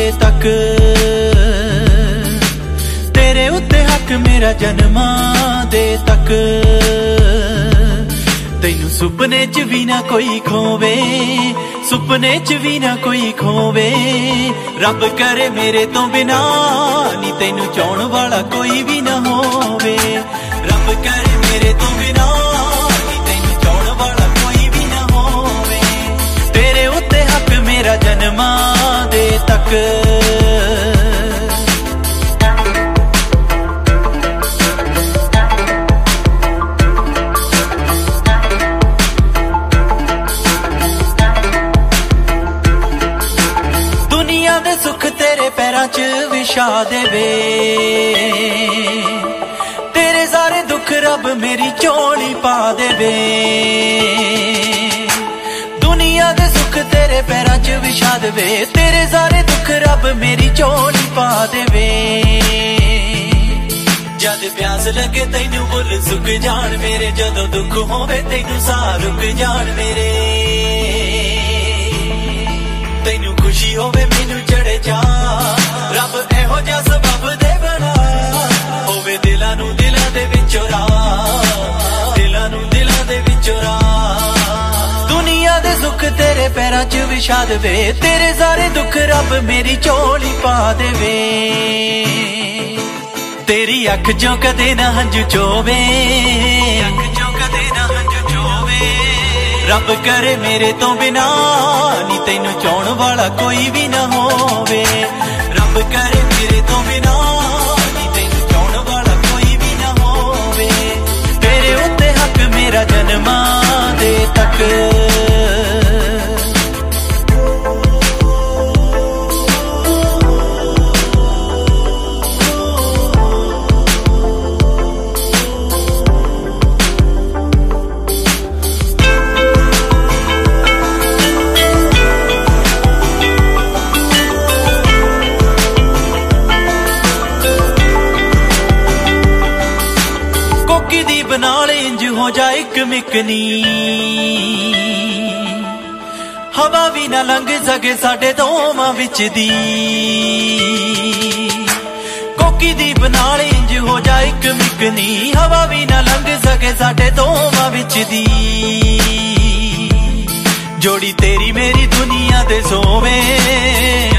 तक तेरे उत्ते हक मेरा जन्मां दे तक तैनू सुपने च भी ना कोई खोवे सुपने च भी ना कोई खोवे रब करे मेरे तो बिना नी तैनू चाहण वाला कोई भी ना होवे रब करे मेरे तो बिना नी तैनू चाहण वाला कोई भी ना होवे तेरे उत्ते हक मेरा जन्मां दे तक सुख तेरे पैरां च विछा देवे तेरे सारे दुख रब मेरी झोली पा देवे दुनिया दे सुख तेरे पैरां च विछा देवे तेरे सारे दुख रब मेरी झोली पा देवे जद प्यास लगे तैनू बुल सुक जान मेरे जदों दुख होवे तैनू साह रुक जान मेरे तैनू खुशी होवे मैनू चढ़े जा रब एहो जा सबब दे बना होवे दिलां नू दिलां दे विचों राह दिलां नू दिलां दे विचों राह दुनिया दे सुख तेरे पैरां च विछा देवे तेरे सारे दुख रब मेरी झोली पा देवे तेरी अख चों कदे ना हंझू चोवे अख चों कदे ना हंझू चोवे रब करे मेरे तो बिना नी तैनू चाहण वाला कोई भी ना होवे रब करे मेरे तो बिना नी तैनू चाहण वाला कोई भी ना होवे तेरे उत्ते हक मेरा जन्मां दे तक नाल इंज हो जाए इक मिकनी हवा भी ना लंघ सके साडे दोवां विच दी कोकी दी बनाल इंज हो जाए इक मिकनी हवा भी ना लंघ सके साडे दोवां विच दी जोड़ी तेरी मेरी दुनिया दे सोवे